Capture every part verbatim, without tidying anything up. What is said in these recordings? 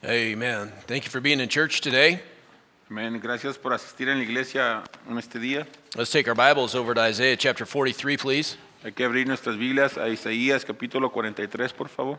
Amen. Thank you for being in church today. Amén. Gracias por asistir en la iglesia en este día. Let's take our Bibles over to Isaiah chapter forty-three, please. Hay que abrir nuestras Biblias a Isaías capítulo cuarenta y tres, por favor.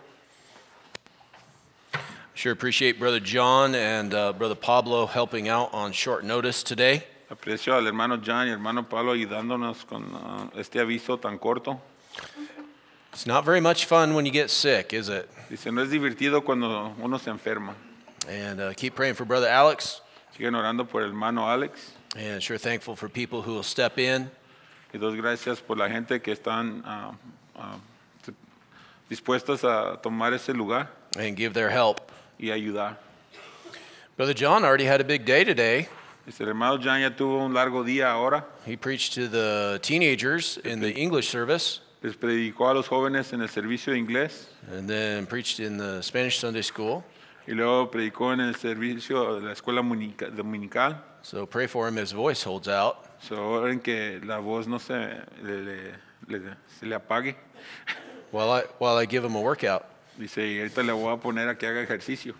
Sure appreciate Brother John and uh, Brother Pablo helping out on short notice today. Aprecio al hermano John y hermano Pablo ayudándonos con uh, este aviso tan corto. It's not very much fun when you get sick, is it? Dice, no es divertido cuando uno se enferma. And uh, keep praying for Brother Alex. Siguen orando por el hermano Alex. And sure thankful for people who will step in. Y dos gracias por la gente que están uh, uh, dispuestas a tomar ese lugar And give their help. y ayudar. Brother John already had a big day today. Dice, el hermano John ya tuvo un largo día ahora. He preached to the teenagers in the English service Les predicó a los jóvenes en el servicio de inglés. and then preached in the Spanish Sunday school. Y luego predicó en el servicio de la escuela monica- dominical. So pray for him, his voice holds out. So, oren que la voz no se le, le- le- se le apague. While I, while I give him a workout. Dice, y ahorita le voy a poner a que haga ejercicio.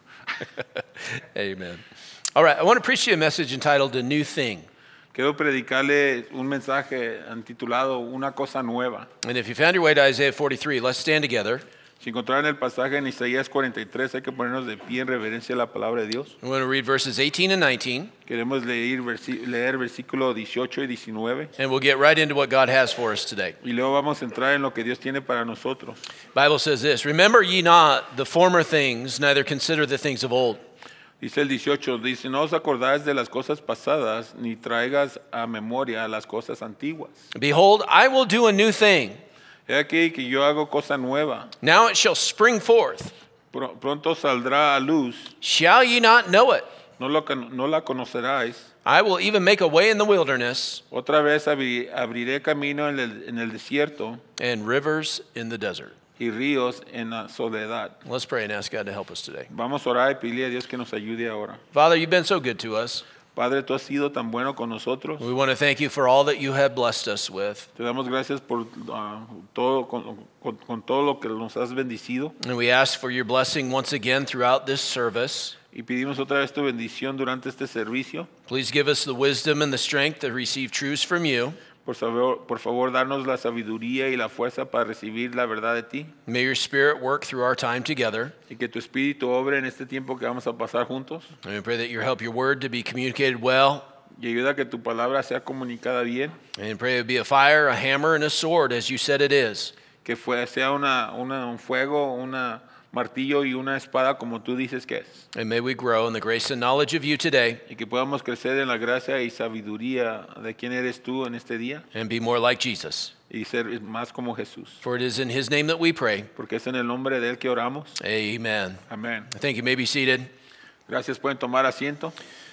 Amen. All right, I want to preach you a message entitled A New Thing. Quiero predicarle un mensaje titulado Una cosa nueva. And if you found your way to Isaiah forty-three, let's stand together. Si encontraron el pasaje en Isaías cuarenta y tres, hay que ponernos de pie en reverencia a la palabra de Dios. We want to read verses eighteen and nineteen, Queremos leer, versi- leer versículo dieciocho y diecinueve. and we'll get right into what God has for us today. Y luego vamos a entrar en lo que Dios tiene para nosotros. Bible says this, Remember ye not the former things, neither consider the things of old. Dice el dieciocho, dice, no os acordáis de las cosas pasadas, ni traigas a memoria las cosas antiguas. Behold, I will do a new thing. He aquí que yo hago cosa nueva. Now it shall spring forth. Pro- Pronto saldrá a luz, Shall ye not know it? no, lo, con- no la conoceráis. I will even make a way in the wilderness Otra vez abri- abriré camino en el, en el desierto and rivers in the desert. y ríos en la soledad. Let's pray and ask God to help us today. Vamos a orar y pedirle a Dios que nos ayude ahora. Father, you've been so good to us. Padre, tú has sido tan bueno con nosotros. We want to thank you for all that you have blessed us with. Te damos gracias por ah, todo, con, con- con todo lo que nos has bendecido. And we ask for your blessing once again throughout this service. Y pedimos otra vez tu bendición durante este servicio. Please give us the wisdom and the strength to receive truths from you. Por favor, por favor, darnos la sabiduría y la fuerza para recibir la verdad de ti. May your spirit work through our time together. Y que tu espíritu obre en este tiempo que vamos a pasar juntos. And we pray that you help your word to be communicated well. Y ayuda a que tu palabra sea comunicada bien. And pray it would be a fire, a hammer, and a sword, as you said it is. Que fue, sea una, una- un fuego, un martillo y una espada como tú dices que es. And may we grow in the grace and knowledge of you today Y que podamos crecer en la gracia y sabiduría de quién eres tú en este día. and be more like Jesus. Y ser más como Jesús. For it is in his name that we pray. Porque es en el nombre de Él que oramos. Amen. Amén. I think you may be seated. Gracias, pueden tomar asiento.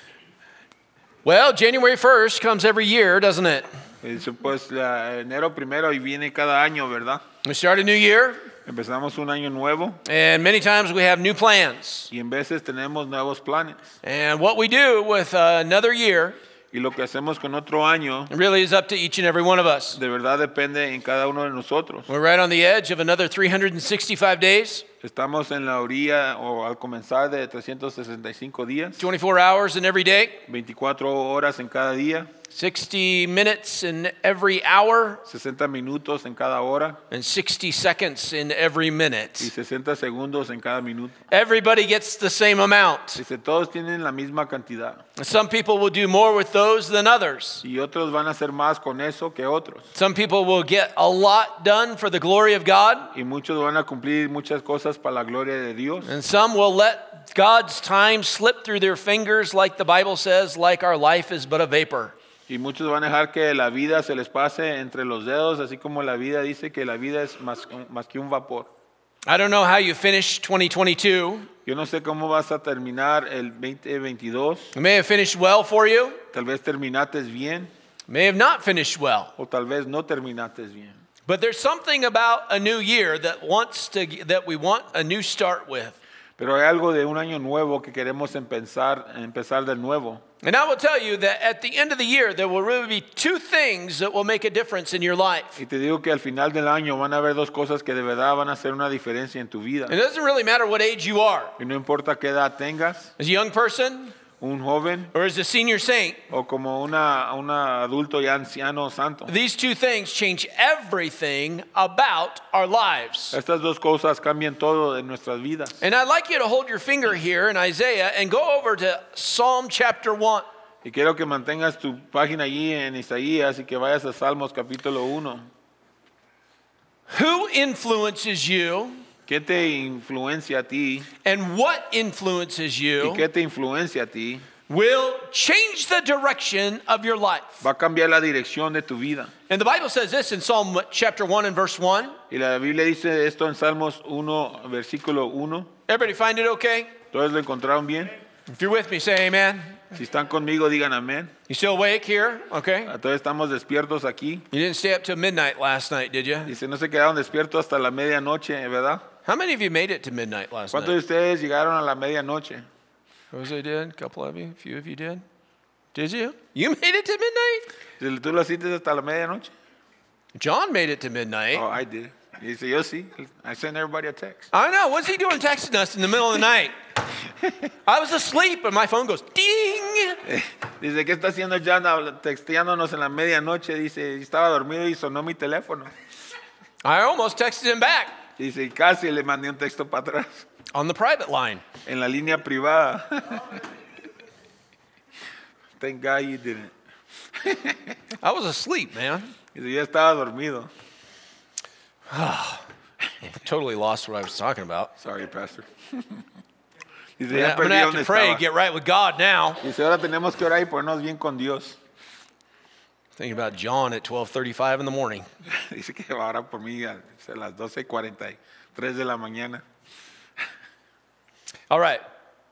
Well, January first comes every year, doesn't it? Eso, pues la- enero primero y viene cada año, ¿verdad? We start a new year, Empezamos un año nuevo and many times we have new plans. y en veces tenemos nuevos planes. And what we do with uh, another year Y lo que hacemos con otro año really is up to each and every one of us. de verdad depende en cada uno de nosotros. We're right on the edge of another three hundred sixty-five days, Estamos en la orilla o al comenzar de trescientos sesenta y cinco días, twenty-four hours in every day, veinticuatro horas en cada día, sixty minutes in every hour, sesenta minutos en cada hora and sixty seconds in every y minute. sesenta segundos en cada minuto. Everybody gets the same amount. Dice, todos tienen la misma cantidad Some people will do more with those than others. y otros van a hacer más con eso que otros. Some people will get a lot done for the glory of God, Y muchos van a cumplir muchas cosas para la gloria de Dios. and some will let God's time slip through their fingers, like the Bible says, like our life is but a vapor. Y muchos van a dejar que la vida se les pase entre los dedos, así como la vida dice que la vida es más, más que un vapor. I don't know how you finish twenty twenty-two. Yo no sé cómo vas a terminar el veinte veintidós. It may have finished well for you, Tal vez terminates bien may have not finished well. o tal vez no terminates bien. But there's something about a new year that wants to that we want a new start with. Pero hay algo de un año nuevo que queremos empezar, empezar de nuevo. And I will tell you that at the end of the year, there will really be two things that will make a difference in your life. Y te digo que al final del año van a haber dos cosas que de verdad van a hacer una diferencia en tu vida. It doesn't really matter what age you are. Y no importa qué edad tengas, As a young person un joven or as a senior saint, o como una, una adulto ya anciano santo. these two things change everything about our lives. Estas dos cosas cambian todo de nuestras vidas. And I'd like you to hold your finger here in Isaiah and go over to Psalm chapter one. Y quiero que mantengas tu página allí en Isaías y que vayas a Salmos capítulo uno. Who influences you ¿Qué te influencia a ti? and what influences ¿Y you qué te influencia a ti? will change the direction of your life. Va a cambiar la dirección de tu vida. And the Bible says this in Psalm chapter one and verse one. Y la Biblia dice esto en Salmos uno, versículo uno. Everybody find it okay? ¿Todos lo encontraron bien? If you're with me, say amen. Si están conmigo, digan amén. You still awake here? Okay. Todos estamos despiertos aquí. You didn't stay up till midnight last night, did you? Dice, no se quedaron despiertos hasta la medianoche, ¿verdad? How many of you made it to midnight last ¿Cuántos de night? ustedes llegaron a la medianoche? Jose did. A couple of you. A few of you did. Did you? You made it to midnight? Dice, ¿tú lo hiciste hasta la medianoche? John made it to midnight. Oh, I did. Y dice, yo sí. I sent everybody a text. I know. What's he doing texting us in the middle of the night? I was asleep and my phone goes ding. Dice, ¿qué está haciendo John texteándonos en la medianoche? Dice, estaba dormido y sonó mi teléfono. I almost texted him back Dice, y casi le mandé un texto para atrás. on the private line. En la línea privada. Thank God you didn't. I was asleep, man. Dice, yo estaba dormido. Totally lost what I was talking about. Sorry, Pastor. Dice, I'm ya going perdí to have dónde to pray, estaba. get right with God now. Dice, ahora tenemos que orar y ponernos bien con Dios. Thinking about John at twelve thirty-five in the morning. Dice que va a orar por mí a a las doce cuarenta y tres de la mañana. All right.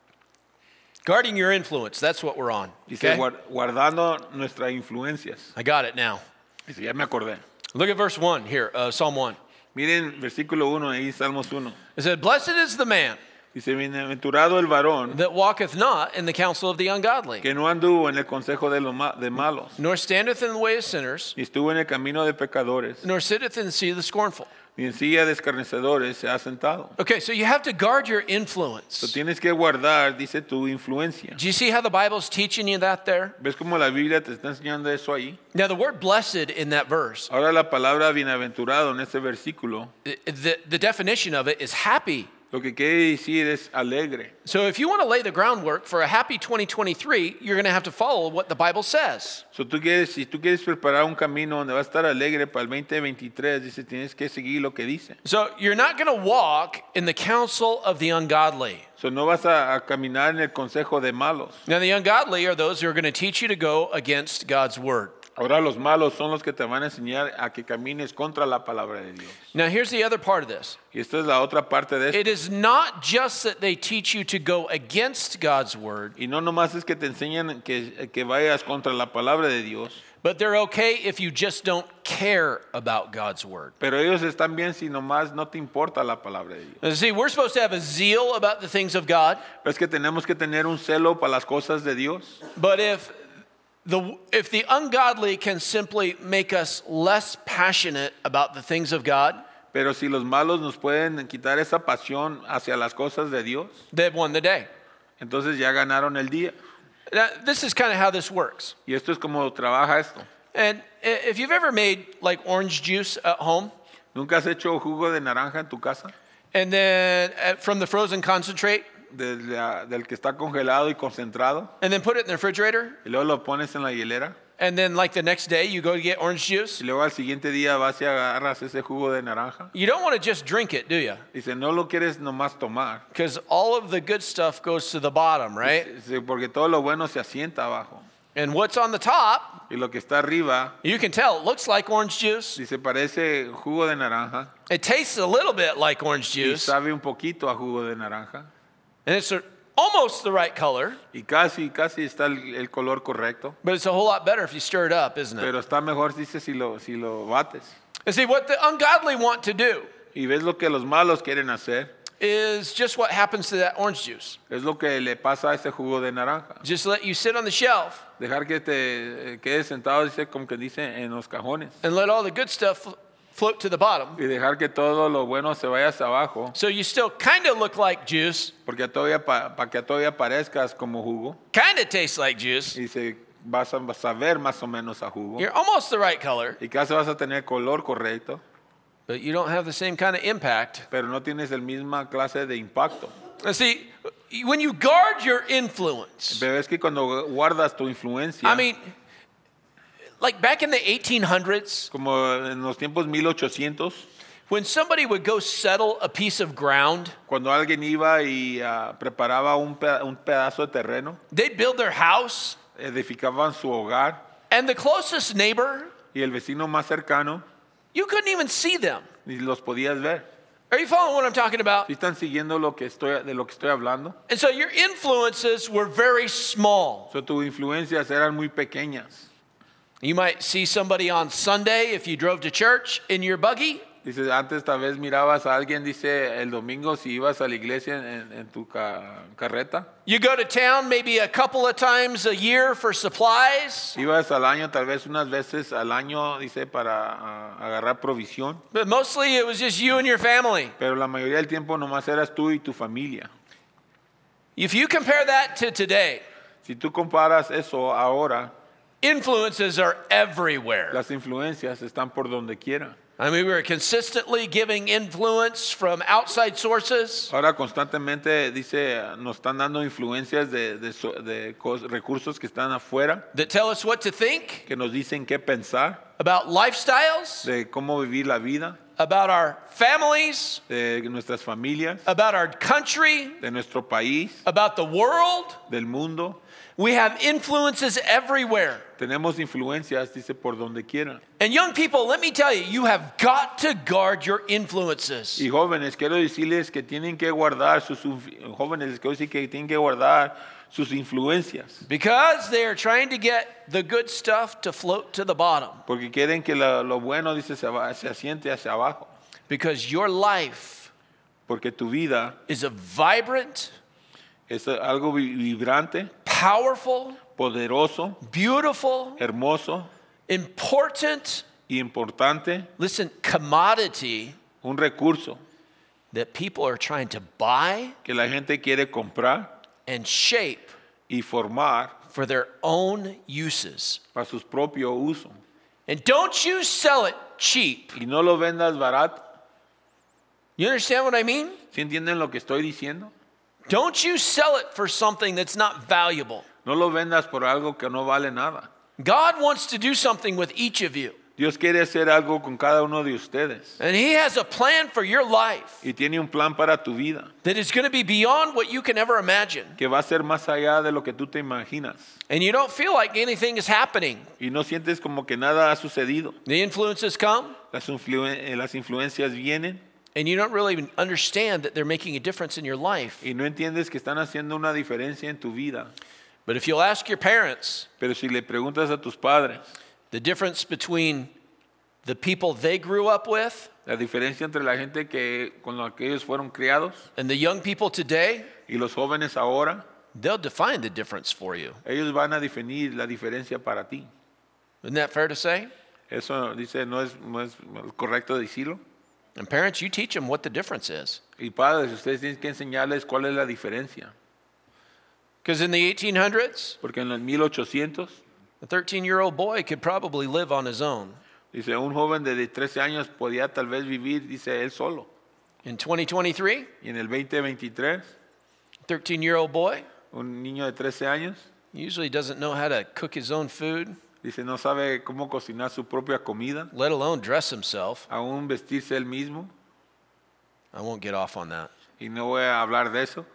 Guarding your influence. That's what we're on. Dice, Okay? "Guar- guardando nuestras influencias. I got it now. Dice, ya me acordé. Look at verse one here, uh, Psalm one. Miren versículo uno, ahí Salmos uno. It said, Blessed is the man Dice, bienaventurado el varón that walketh not in the counsel of the ungodly, que no anduvo en el consejo de los ma- de malos, nor standeth in the way of sinners, ni estuvo en el camino de pecadores, nor sitteth in the seat of the scornful. ni en silla de escarnecedores se ha sentado. Okay, so you have to guard your So influence. tienes que guardar, dice, tu influencia. Do you see how the Bible's teaching you that there? ¿Ves cómo la Biblia te está enseñando eso ahí? Now, the word blessed in that verse, Ahora la palabra bienaventurado en este versículo, i- the, the definition of it is happy. lo que quiere decir es alegre. So if you want to lay the groundwork for a happy twenty twenty-three, you're going to have to follow what the Bible says. So, tú quieres, si tú quieres preparar un camino donde va a estar alegre para el veinte veintitrés, dice, tienes que seguir lo que dice. So you're not going to walk in the counsel of the ungodly. So, no vas a, a caminar en el consejo de malos. Now, the ungodly are those who are going to teach you to go against God's word. Ahora los malos son los que te van a enseñar a que camines contra la palabra de Dios. Now, here's the other part of this. Y esta es la otra parte de esto. It is not just that they teach you to go against God's word, Y no nomás es que te enseñan que, que vayas contra la palabra de Dios, but they're okay if you just don't care about God's word. pero ellos están bien si nomás no te importa la palabra de Dios. Now, see, we're supposed to have a zeal about the things of God, Pero es que tenemos que tener un celo para las cosas de Dios. but if the if the ungodly can simply make us less passionate about the things of God, Pero si los malos nos pueden quitar esa pasión hacia las cosas de Dios, they've won the day. entonces ya ganaron el día. Now, this is kind of how this works. Y esto es como trabaja esto. And i- if you've ever made like orange juice at home, ¿Nunca has hecho jugo de naranja en tu casa? and then uh, from the frozen concentrate, De la- del que está congelado y concentrado, and then put it in the refrigerator, y luego lo pones en la hielera, and then like the next day you go to get orange juice, y luego al siguiente día vas y agarras ese jugo de naranja. you don't want to just drink it, do you? Dice, no lo quieres nomás tomar, Because all of the good stuff goes to the bottom, right? Dice, porque todo lo bueno se asienta abajo. And what's on the top, Y lo que está arriba, you can tell it looks like orange juice. dice, parece jugo de naranja, It tastes a little bit like orange y juice, sabe un poquito a jugo de naranja, and it's a, almost the right color, y casi, casi está el, el color correcto, but it's a whole lot better if you stir it up, isn't it? pero está mejor, dice, si lo, si lo bates. And see, what the ungodly want to do Y ves lo que los malos quieren hacer, is just what happens to that orange juice. Es lo que le pasa a ese jugo de naranja. Just let you sit on the shelf Dejar que te eh, quedes sentado, dice, como que dice, en los cajones. and let all the good stuff fl- float to the bottom. Y dejar que todo lo bueno se vaya hacia abajo. So you still kind of look like juice, Porque todavía para que todavía parezcas como jugo. kind of tastes like juice. Y se, vas, a, vas a ver más o menos a jugo. You're almost the right color, Y casi vas a tener color correcto. but you don't have the same kind of impact. Pero no tienes el misma clase de impacto. And see, when you guard your influence, Pero es que cuando guardas tu influencia, I mean, like back in the eighteen hundreds, como en los tiempos mil ochocientos, when somebody would go settle a piece of ground, cuando alguien iba y ah, preparaba un, peda- un pedazo de terreno, they'd build their house, edificaban su hogar and the closest neighbor, y el vecino más cercano you couldn't even see them. ni los podías ver. Are you following what I'm talking about? ¿Sí están siguiendo lo que estoy, de lo que estoy hablando? And so your influences were very small. So, tus influencias eran muy pequeñas. You might see somebody on Sunday if you drove to church in your buggy. Dice, antes tal vez mirabas a alguien, dice, el domingo si ibas a la iglesia en, en tu ca- carreta. You go to town maybe a couple of times a year for supplies. Ibas al año, tal vez unas veces al año, dice, para ah, agarrar provisión. But mostly it was just you and your family. Pero la mayoría del tiempo nomás eras tú y tu familia. If you compare that to today, Si tú comparas eso ahora, influences are everywhere. las influencias están por donde quiera. I mean, we're consistently giving influence from outside sources. Ahora constantemente, dice, nos están dando influencias de, de so- de cos- recursos que están afuera, That tell us what to think que nos dicen qué pensar, about lifestyles, de cómo vivir la vida, about our families, de nuestras familias, about our country, de nuestro país, about the world. del mundo. We have influences everywhere. Tenemos influencias, dice, por donde quiera. And young people, let me tell you, you have got to guard your influences. Y jóvenes, quiero decirles que tienen que guardar sus inf- jóvenes, les quiero decir que tienen que guardar sus influencias, Because they are trying to get the good stuff to float to the bottom. porque quieren que la- lo bueno, dice, se, va- se asiente hacia abajo, Because your life porque tu vida is a vibrant, es algo vi- vibrante, powerful, poderoso, beautiful, hermoso important, y importante, listen, commodity un recurso that people are trying to buy que la gente quiere comprar and shape y formar for their own uses. para sus propios usos. And don't you sell it cheap. Y no lo vendas barato. You understand what I mean? ¿Sí entienden lo que estoy diciendo? Don't you sell it for something that's not valuable. No lo vendas por algo que no vale nada. God wants to do something with each of you. Dios quiere hacer algo con cada uno de ustedes And He has a plan for your life y tiene un plan para tu vida that is going to be beyond what you can ever imagine. que va a ser más allá de lo que tú te imaginas And you don't feel like anything is happening. y no sientes como que nada ha sucedido. The influences come, Las, influen- eh, las influencias vienen and you don't really even understand that they're making a difference in your life. y no entiendes que están haciendo una diferencia en tu vida. But if you'll ask your parents Pero si le preguntas a tus padres the difference between the people they grew up with la diferencia entre la gente que con la que ellos fueron criados and the young people today, y los jóvenes ahora, they'll define the difference for you. ellos van a definir la diferencia para ti. Isn't that fair to say? Eso dice, no es, no es correcto decirlo. And parents, you teach them what the difference is. Y padres, ustedes tienen que enseñarles cuál es la diferencia. Because in the eighteen hundreds, Porque en los mil ochocientos, a thirteen-year-old boy could probably live on his own. dice, un joven de trece años podía tal vez vivir, dice, él solo. In twenty twenty-three, Y en el veinte veintitrés, a thirteen-year-old boy un niño de trece años, usually doesn't know how to cook his own food, dice, no sabe cómo cocinar su propia comida, let alone dress himself. aún vestirse él mismo. I won't get off on that. Y no voy a hablar de eso.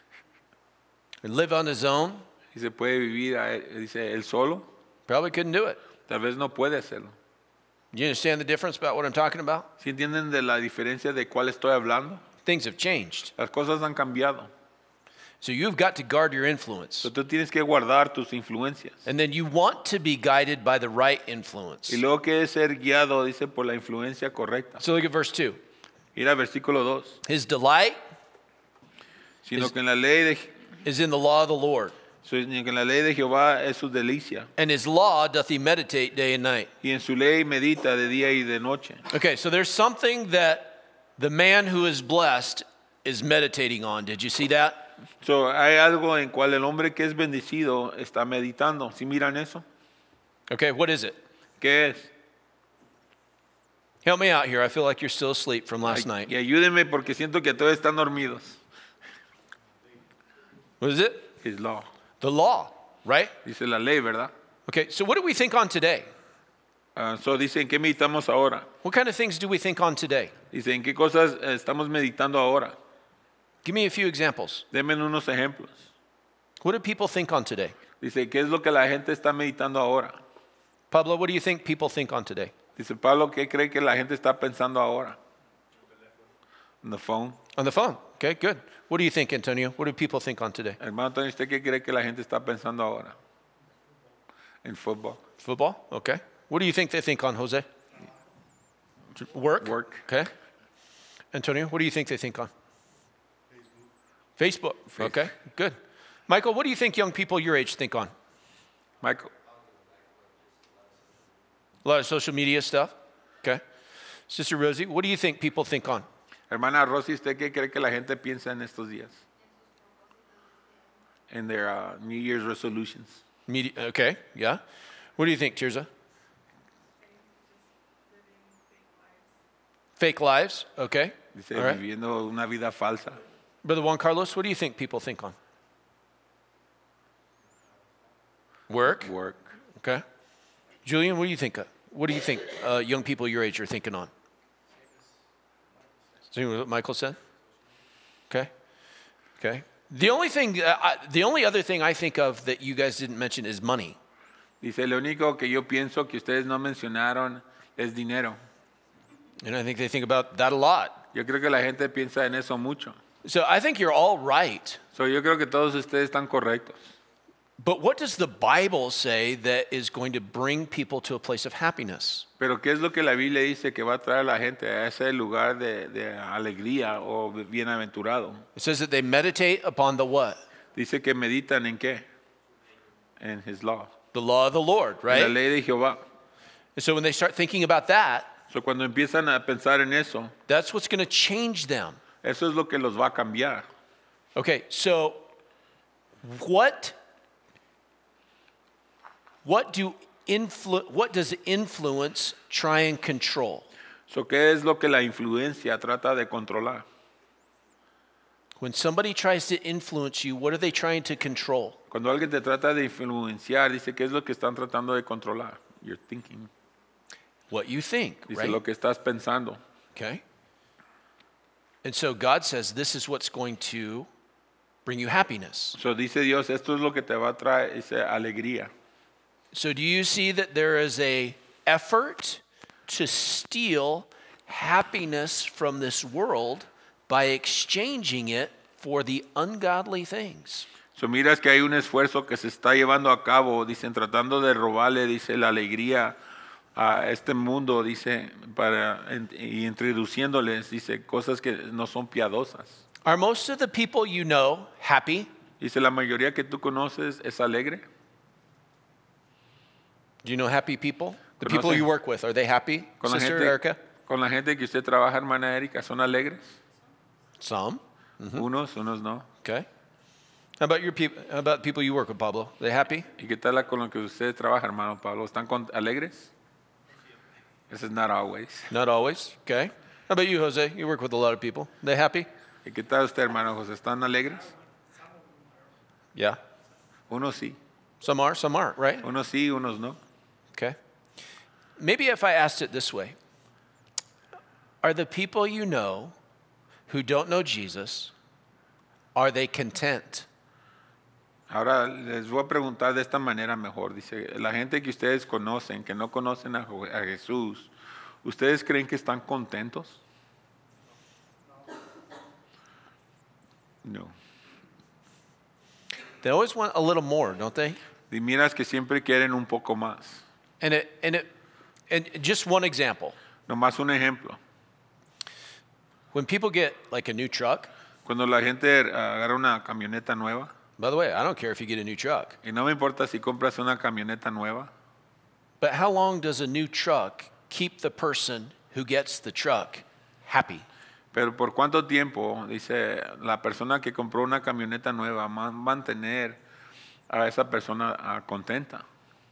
And live on his own, Y se puede vivir, a él- dice, él solo. probably couldn't do it. Tal vez no puede hacerlo. You understand the difference about what I'm talking about? ¿Sí entienden de la diferencia de cuál estoy hablando? Things have changed. Las cosas han cambiado. So you've got to guard your influence. So, tú tienes que guardar tus influencias. And then you want to be guided by the right influence. Y luego que es ser guiado, dice, por la influencia correcta. So look at verse two. Mira versículo dos. His delight sino is, que en la ley de is in the law of the Lord. sino que en la ley de Jehová es su delicia, And his law doth he meditate day and night. y en su ley medita de día y de noche. Okay, so there's something that the man who is blessed is meditating on. Did you see that? So, hay algo en cual el hombre que es bendecido está meditando. ¿Sí miran eso? Okay, what is it? ¿Qué es? Help me out here. I feel like you're still asleep from last Ay, night. y ayúdenme porque siento que todos están dormidos. What is it? His law. The law, right? Dice la ley, ¿verdad? Okay, so what do we think on today? Ah, so dice, ¿en qué meditamos ahora? What kind of things do we think on today? Dice, ¿en qué cosas eh, estamos meditando ahora? Give me a few examples. Denme unos ejemplos. What do people think on today? Dice, ¿qué es lo que la gente está meditando ahora? Pablo, what do you think people think on today? Dice, Pablo, ¿qué cree que la gente está pensando ahora? On the phone. On the phone. Okay, good. What do you think, Antonio? What do people think on today? Hermano Antonio, ¿usted qué cree que la gente está pensando ahora? En fútbol. Football? Okay. What do you think they think on, Jose? Work? Work. Okay. Antonio, what do you think they think on? Facebook. Facebook. Okay, good. Michael, what do you think young people your age think on? Michael. A lot of social media stuff. Okay. Sister Rosie, what do you think people think on? Hermana Rosy, ¿usted qué cree que la gente piensa en estos días? En their uh, New Year's resolutions. Media, okay, yeah. What do you think, Tirza? Fake lives, okay. Dice, All right. viviendo una vida falsa. Brother Juan Carlos, what do you think people think on? Work, Work. okay. Julian, what do you think? uh, What do you think uh, young people your age are thinking on? See what Michael said? Okay, okay. The only thing, uh, I, the only other thing I think of that you guys didn't mention is money. Dice, lo único que yo pienso que ustedes no mencionaron es dinero. And I think they think about that a lot. Yo creo que la gente piensa en eso mucho. So I think you're all right. So, yo creo que todos ustedes están correctos. But what does the Bible say that is going to bring people to a place of happiness? Pero ¿qué es lo que la Biblia dice que va a traer a la gente a ese lugar de, de alegría o bienaventurado? It says that they meditate upon the what? Dice que meditan en qué? En His law. The law of the Lord, En la right? ley de Jehová. And so when they start thinking about that, So, cuando empiezan a pensar en eso, that's what's going to change them. eso es lo que los va a cambiar. Okay, so what what do influ- what does influence try and control? So, ¿qué es lo que la influencia trata de controlar? When somebody tries to influence you, what are they trying to control? Cuando alguien te trata de influenciar, dice, ¿qué es lo que están tratando de controlar? Your thinking. What you think, Dice, right? lo que estás pensando. Okay. And so God says this is what's going to bring you happiness. So, dice Dios, esto es lo que te va a traer, dice, alegría. So do you see that there is a effort to steal happiness from this world by exchanging it for the ungodly things? So, miras que hay un esfuerzo que se está llevando a cabo, dicen, tratando de robarle, dice, la alegría a este mundo, dice, para, y introduciéndoles, dice, cosas que no son piadosas. Are most of the people you know happy? Dice, la mayoría que tú conoces es alegre. Do you know happy people? The Conoce- people you work with, are they happy? Con la, Sister gente, Erica? con la gente que usted trabaja, hermana Erika, ¿son alegres? Some. Unos, unos no. Okay. How about your people? How about people you work with, Pablo? They happy? ¿Y qué tal con lo que usted trabaja, hermano Pablo? ¿Están con- alegres? This is not always. Not always. Okay. How about you, Jose? You work with a lot of people. They happy? ¿Y qué tal usted, hermano José? ¿Están alegres? Yeah. Unos sí, Some are, some aren't, right? unos sí, unos no. Okay. Maybe if I asked it this way, are the people you know who don't know Jesus, are they content? Ahora les voy a preguntar de esta manera mejor. Dice, la gente que ustedes conocen, que no conocen a, Jo- a Jesús, ¿ustedes creen que están contentos? No. They always want a little more, don't they? Y miras que siempre quieren un poco más. And it, and it, and just one example. Nomás un ejemplo. When people get like a new truck, Cuando la gente agarra una camioneta nueva, By the way, I don't care if you get a new truck, y no me importa si compras una camioneta nueva, but how long does a new truck keep the person who gets the truck happy? pero por cuánto tiempo, dice, la persona que compró una camioneta nueva va a mantener a esa persona ah, contenta.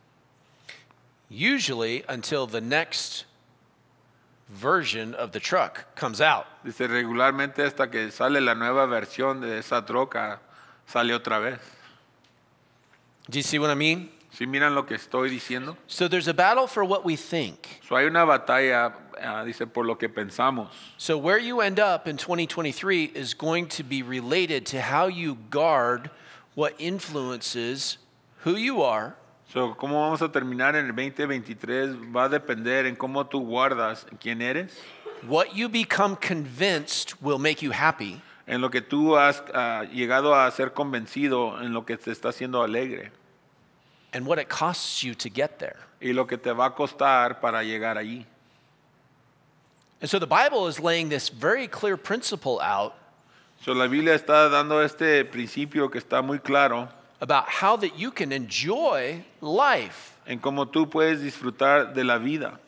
Usually until the next version of the truck comes out. Dice, regularmente hasta que sale la nueva versión de esa troca, sale otra vez. Do you see what I mean? ¿Sí miran lo que estoy diciendo? So there's a battle for what we think. So, hay una batalla, ah, dice, por lo que pensamos. So where you end up in twenty twenty-three is going to be related to how you guard what influences who you are, So, ¿cómo vamos a terminar en el veinte veintitrés? Va a depender en cómo tú guardas quién eres, what you become convinced will make you happy, en lo que tú has ah, llegado a ser convencido, en lo que te está haciendo alegre and what it costs you to get there. y lo que te va a costar para llegar allí. And so the Bible is laying this very clear principle out So, la Biblia está dando este principio que está muy claro about how that you can enjoy life. en cómo tú puedes disfrutar de la vida.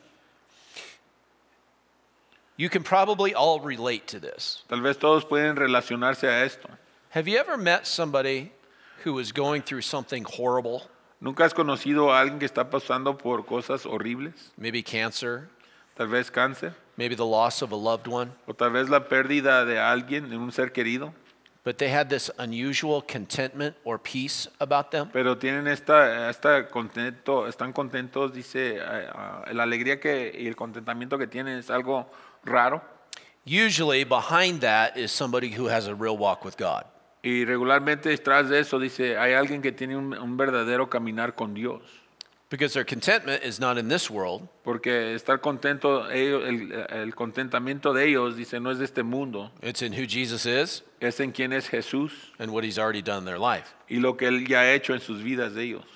You can probably all relate to this. Tal vez todos pueden relacionarse a esto. Have you ever met somebody who is going through something horrible? ¿Nunca has conocido a alguien que está pasando por cosas horribles? Maybe cancer, Tal vez cáncer, maybe the loss of a loved one, o tal vez la pérdida de alguien, de un ser querido, but they had this unusual contentment or peace about them. pero tienen esta, esta contento, están contentos, dice, eh, ah, la alegría que, y el contentamiento que tienen es algo raro. Usually behind that is somebody who has a real walk with God. Y regularmente detrás de eso, dice, hay alguien que tiene un, un verdadero caminar con Dios. Because their contentment is not in this world, Porque estar contento, ellos- el, el contentamiento de ellos, dice, no es de este mundo, it's in who Jesus is es en quién es Jesús and what he's already done in their life. y lo que Él ya ha hecho en sus vidas de ellos.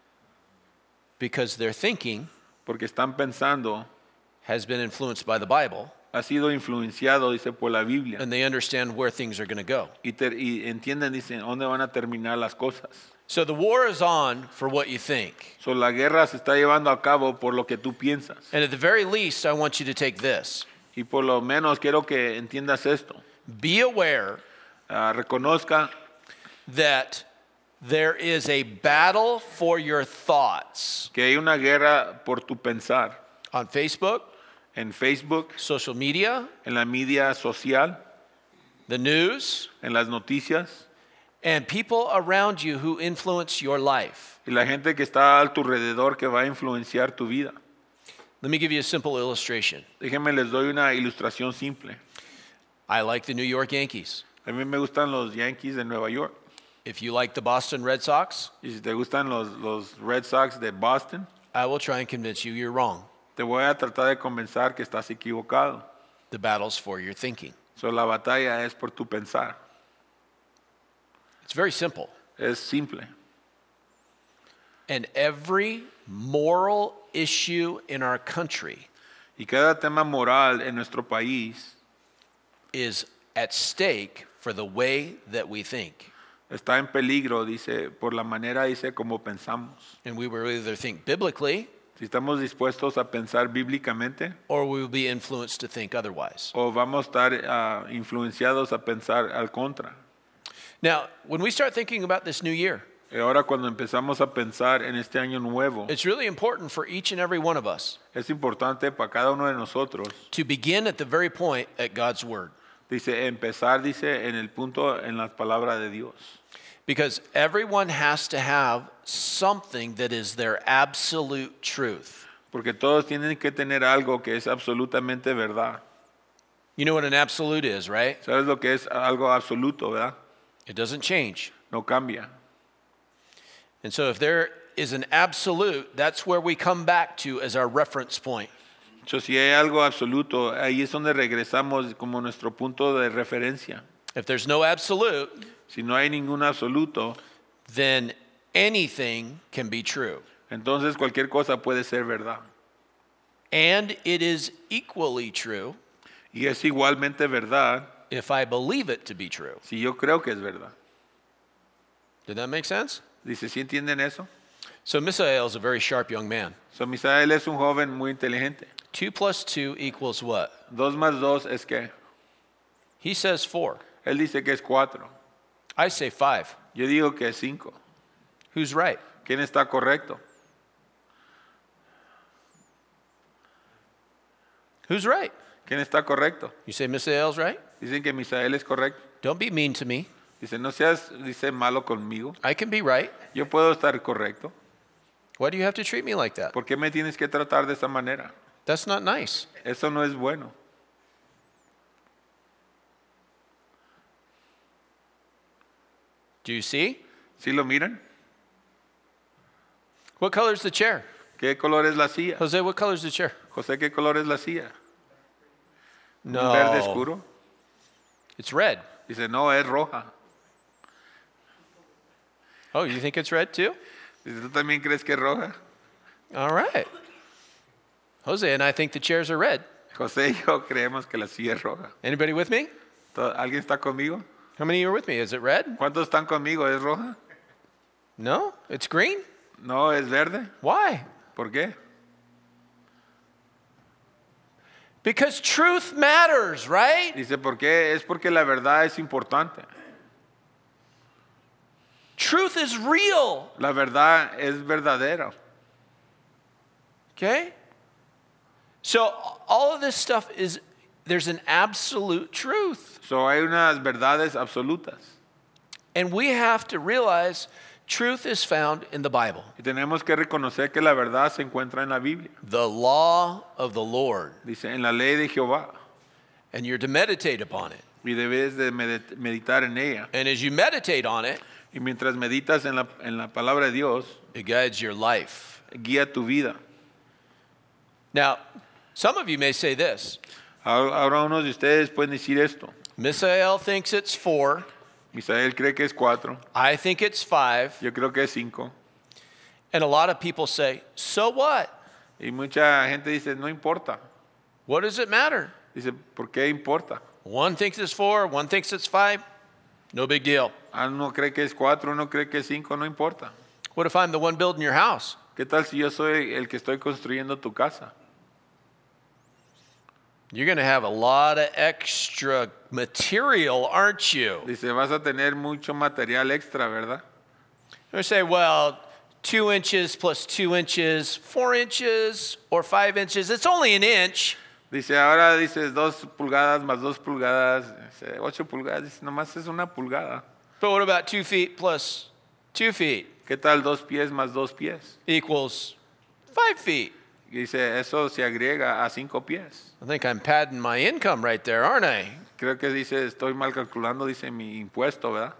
Because their thinking Porque están pensando, has been influenced by the Bible ha sido influenciado, dice, por la Biblia. and they understand where things are going to go. Y, ter- y entienden, dicen, dónde van a terminar las cosas. So the war is on for what you think. So, la guerra se está llevando a cabo por lo que tú piensas. And at the very least, I want you to take this. Y por lo menos quiero que entiendas esto. Be aware Ah, reconozca that there is a battle for your thoughts que hay una guerra por tu pensar. on Facebook, En Facebook, social media, en la media social, the news, en las noticias, and people around you who influence your life. y la gente que está a tu alrededor que va a influenciar tu vida. Let me give you a simple illustration. Déjenme les doy una ilustración simple. I like the New York Yankees. A mí me gustan los Yankees de Nueva York. If you like the Boston Red Sox, Y si te gustan los, los Red Sox de Boston, I will try and convince you you're wrong. te voy a tratar de convencer que estás equivocado. The battle's for your thinking. So, la batalla es por tu pensar. It's very simple. Es simple. And every moral issue in our country Y cada tema moral en nuestro país is at stake for the way that we think. está en peligro, dice, por la manera, dice, como pensamos. And we will either think biblically Si estamos dispuestos a pensar bíblicamente or we will be influenced to think otherwise. o vamos a estar ah, influenciados a pensar al contra. Now, when we start thinking about this new year, Y ahora cuando empezamos a pensar en este año nuevo, it's really important for each and every one of us es importante para cada uno de nosotros, to begin at the very point at God's word. dice, empezar, dice, en el punto, en las palabras de Dios. Because everyone has to have something that is their absolute truth. Porque todos tienen que tener algo que es absolutamente verdad. You know what an absolute is, right? ¿Sabes lo que es algo absoluto, verdad? It doesn't change. No cambia. And so if there is an absolute, that's where we come back to as our reference point. So, si hay algo absoluto, ahí es donde regresamos como nuestro punto de referencia. If there's no absolute, Si no hay ningún absoluto, then anything can be true. entonces cualquier cosa puede ser verdad. And it is equally true Y es igualmente verdad if I believe it to be true. si yo creo que es verdad. Did that make sense? Dice, ¿sí entienden eso? So Misael is a very sharp young man. So, Misael es un joven muy inteligente. Two plus two equals what? Dos más dos es que, He says four. él dice que es cuatro. I say five. Yo digo que es cinco. Who's right? ¿Quién está correcto? Who's right? ¿Quién está correcto? You say Misael's right? Dicen que Misael es correcto. Don't be mean to me. Dice, no seas, dice, malo conmigo. I can be right. Yo puedo estar correcto. Why do you have to treat me like that? ¿Por qué me tienes que tratar de esta manera? That's not nice. Eso no es bueno. Do you see? ¿Sí lo miran? What color is the chair? ¿Qué color es la silla? Jose, what color is the chair? José, ¿qué color es la silla? No. ¿Un verde oscuro? It's red. Dice, no, es roja. Oh, you think it's red too? Dice, ¿tú también crees que es roja? All right. Jose and I think the chairs are red. José y yo creemos que la silla es roja. Anybody with me? ¿Todo- ¿Alguien está conmigo? How many are with me? Is it red? ¿Cuántos están conmigo? ¿Es roja? No, it's green. No, es verde. Why? ¿Por qué? Because truth matters, right? Dice, ¿por qué? Es porque la verdad es importante. Truth is real. La verdad es verdadera. Okay? So all of this stuff is, there's an absolute truth. So, hay unas verdades absolutas. And we have to realize truth is found in the Bible. Y tenemos que reconocer que la verdad se encuentra en la Biblia. The law of the Lord. Dice, en la ley de Jehová. And you're to meditate upon it. Y debes de medit- meditar en ella. And as you meditate on it, Y mientras meditas en la, en la palabra de Dios, it guides your life. guía tu vida. Now, some of you may say this. Ahora ahora unos de ustedes pueden decir esto. Misael thinks it's four. Misael cree que es cuatro. I think it's five. Yo creo que es cinco. And a lot of people say, so what? Y mucha gente dice, no importa. What does it matter? Dice, ¿por qué importa? One thinks it's four, one thinks it's five. No big deal. Ah, uno cree que es cuatro, uno cree que es cinco, no importa. What if I'm the one building your house? ¿Qué tal si yo soy el que estoy construyendo tu casa? You're going to have a lot of extra material, aren't you? Dice, vas a tener mucho material extra, ¿verdad? You say, well, two inches plus two inches, four inches or five inches. It's only an inch. Dice, ahora dices dos pulgadas más dos pulgadas, dice, ocho pulgadas, dice, nomás es una pulgada. But what about two feet plus two feet ¿Qué tal dos pies más dos pies? equals five feet? Y dice, eso se agrega a cinco pies. I think I'm padding my income right there, aren't I? Creo que dice, estoy mal calculando, dice mi impuesto, ¿verdad?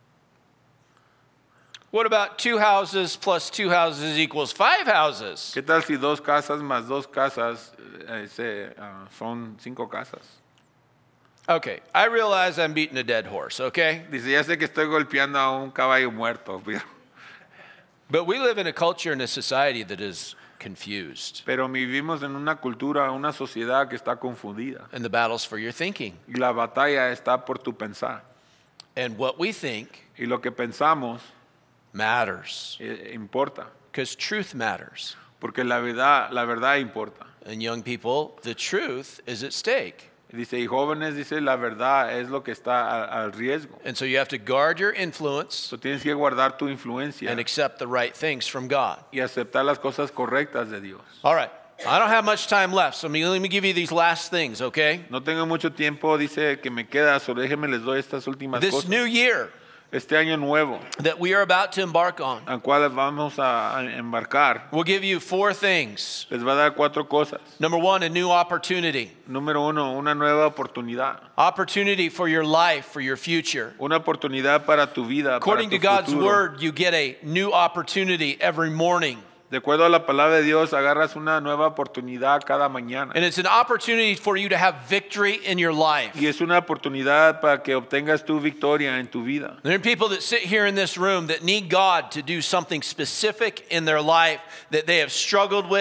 What about two houses plus two houses equals five houses? ¿Qué tal si dos casas más dos casas eh, se, ah, son cinco casas? Okay, I realize I'm beating a dead horse, okay? Dice, ya sé que estoy golpeando a un caballo muerto, pero, But we live in a culture and a society that is confused. pero vivimos en una cultura, una sociedad que está confundida. And the battle's for your thinking. Y la batalla está por tu pensar. And what we think Y lo que pensamos matters. eh, importa, Because truth matters. porque la verdad, la verdad importa. And young people, the truth is at stake. Dice, y jóvenes, dice, la verdad es lo que está a- al riesgo. And so you have to guard your influence So, tienes que guardar tu influencia and accept the right things from God. y aceptar las cosas correctas de Dios. All right. I don't have much time left, so let me- let me give you these last things, okay? No tengo mucho tiempo, dice que me queda, solo déjenme les doy estas últimas This cosas. new year Este año nuevo, that we are about to embark on al cual vamos a a embarcar, will give you four things. les va a dar cuatro cosas. Number one, a new opportunity. Número uno, una nueva oportunidad. Opportunity for your life, for your future. Una oportunidad para tu vida, According para to tu God's futuro. word, you get a new opportunity every morning. De acuerdo a la palabra de Dios, agarras una nueva oportunidad cada mañana. And it's an opportunity for you to have victory in your life. Y es una oportunidad para que obtengas tu victoria en tu vida. There are people that sit here in this room that need God to do something specific in their life that they have struggled with,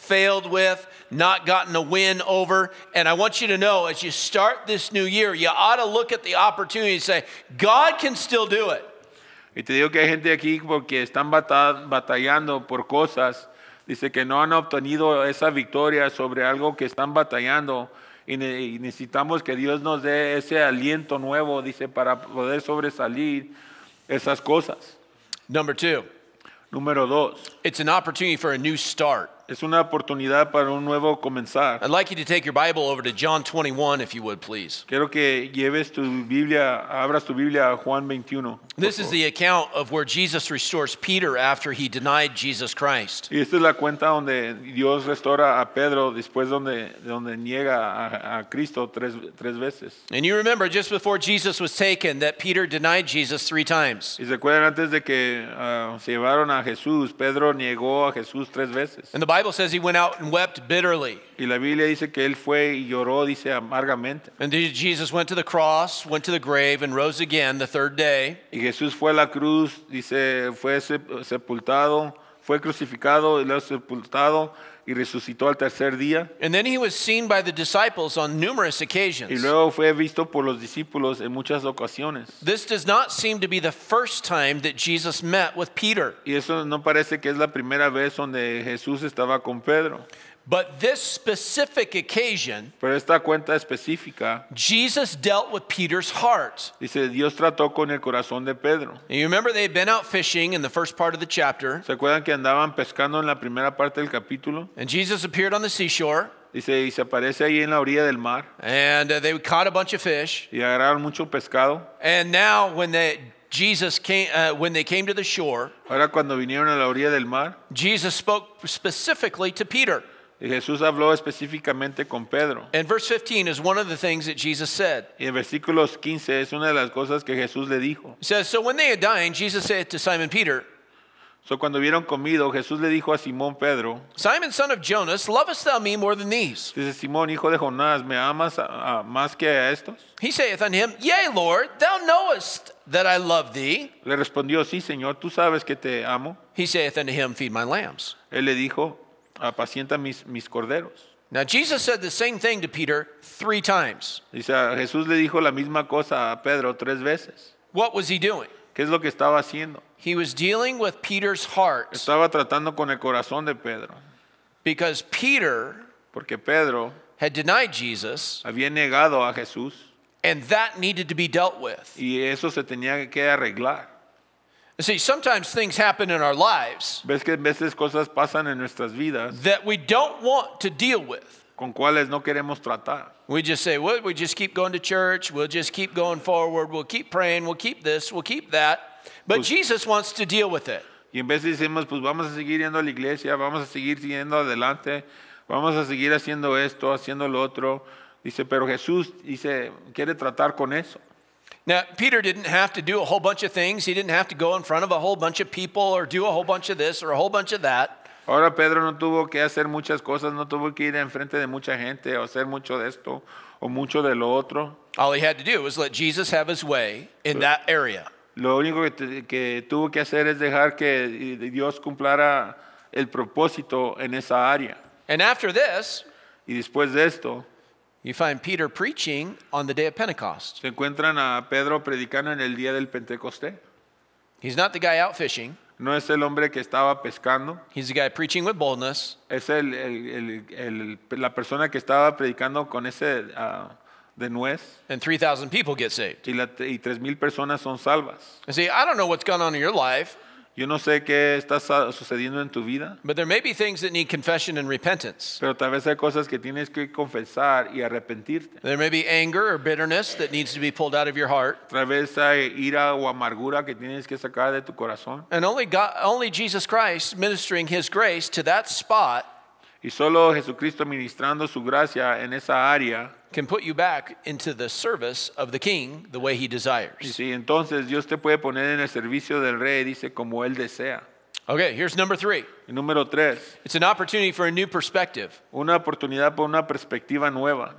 failed with, not gotten a win over. And I want you to know, as you start this new year, you ought to look at the opportunity and say, God can still do it. Y te digo que hay gente aquí porque están bata- batallando por cosas. Dice que no han obtenido esa victoria sobre algo que están batallando. Y, ne- y necesitamos que Dios nos dé ese aliento nuevo, dice, para poder sobresalir esas cosas. Number two, Número dos, it's an opportunity for a new start. es una oportunidad para un nuevo comenzar. I'd like you to take your Bible over to John twenty-one, if you would, please. Quiero que lleves tu Biblia, abras tu Biblia a Juan veintiuno. por This is favor. the account of where Jesus restores Peter after he denied Jesus Christ. Y esta es la cuenta donde Dios restaura a Pedro después donde, donde niega a, a Cristo tres, tres veces. And you remember just before Jesus was taken that Peter denied Jesus three times. Y se acuerdan antes de que ah, se llevaron a Jesús, Pedro negó a Jesús tres veces. And the Bible says he went out and wept bitterly. Y la Biblia dice que él fue y lloró, dice amargamente. And Jesus went to the cross, went to the grave, and rose again the third day. Y Jesús fue a la cruz, dice, fue sep- sepultado, fue crucificado y luego sepultado y resucitó al tercer día. And then he was seen by the disciples on numerous Y occasions. luego fue visto por los discípulos en muchas ocasiones. This does not seem to be the first time that Jesus met with Peter. Y eso no parece que es la primera vez donde Jesús estaba con Pedro. But this specific occasion, Pero esta cuenta específica, Jesus dealt with Peter's heart. dice, Dios trató con el corazón de Pedro. And you remember they had been out fishing in the first part of the chapter, ¿Se acuerdan que andaban pescando en la primera parte del capítulo? and Jesus appeared on the seashore, Dice, y se aparece ahí en la orilla del mar and uh, they caught a bunch of fish. y agarraron mucho pescado. And now when they Jesus came uh, when they came to the shore, Ahora cuando vinieron a la orilla del mar, Jesus spoke specifically to Peter. y Jesús habló específicamente con Pedro. And verse fifteen is one of the things that Jesus said. Y en versículos quince es una de las cosas que Jesús le dijo. He says, "So when they had dined, Jesus said to Simon Peter, So, cuando hubieron comido, Jesús le dijo a Simón Pedro, Simon, son of Jonas, lovest thou me more than these? dice, Simón, hijo de Jonás, ¿me amas a- a- más que a estos? He saith unto him, Yea, Lord, thou knowest that I love thee. Le respondió, sí, Señor, tú sabes que te amo. He saith unto him, Feed my lambs. Él le dijo, apacienta mis, mis corderos. Now Jesus said the same thing to Peter three times. Dice, a Jesús le dijo la misma cosa a Pedro tres veces. What was he doing? ¿Qué es lo que estaba haciendo? He was dealing with Peter's heart Estaba tratando con el corazón de Pedro. because Peter Porque Pedro had denied Jesus, había negado a Jesús and that needed to be dealt with. y eso se tenía que arreglar. You see, sometimes things happen in our lives Ves que a veces cosas pasan en nuestras vidas that we don't want to deal with. con cuales no queremos tratar. We just say, well, we just keep going to church, we'll just keep going forward, we'll keep praying, we'll keep this, we'll keep that. But Pues- Jesus wants to deal with it. Y en vez de decimos, pues vamos a seguir yendo a la iglesia, vamos a seguir yendo adelante, vamos a seguir haciendo esto, haciendo lo otro. Dice, pero Jesús dice, quiere tratar con eso. Now, Peter didn't have to do a whole bunch of things. He didn't have to go in front of a whole bunch of people or do a whole bunch of this or a whole bunch of that. Ahora Pedro no tuvo que hacer muchas cosas, no tuvo que ir enfrente de mucha gente o hacer mucho de esto o mucho de lo otro. All he had to do was let Jesus have his way in that area. Lo único que, te- que tuvo que hacer es dejar que Dios cumplara el propósito en esa área. And after this, Y después de esto, you find Peter preaching on the day of Pentecost. se encuentran a Pedro predicando en el día del Pentecostés. He's not the guy out fishing. No es el hombre que estaba pescando, He's the guy preaching with boldness. es el, el- el- el- la persona que estaba predicando con ese ah, de nuez And three thousand people get saved. y, la, y tres mil personas son salvas. And see, I don't know what's going on in your life, Yo no sé qué está sa- sucediendo en tu vida, but there may be things that need confession and repentance. pero tal vez hay cosas que tienes que confesar y arrepentirte. There may be anger or bitterness that needs to be pulled out of your heart. Tal vez hay ira o amargura que tienes que sacar de tu corazón. And only God, only Jesus Christ ministering his grace to that spot Y solo Jesucristo ministrando su gracia en esa área. can put you back into the service of the king the way he Y desires. sí, entonces Dios te puede poner en el servicio del rey, dice, como Él desea. Okay, here's number three. Y número tres, It's an opportunity for a new perspective. una oportunidad por una perspectiva nueva.